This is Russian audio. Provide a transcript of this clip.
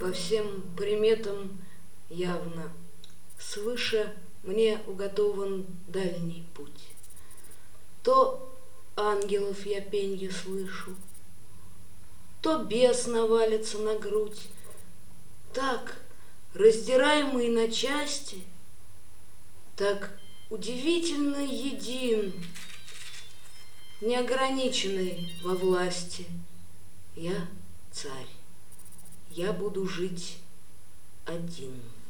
По всем приметам явно свыше мне уготован дальний путь. То ангелов я пенье слышу, то бес навалится на грудь. Так, раздираемый на части, так удивительно един, неограниченный во власти. Я царь, я буду жить один.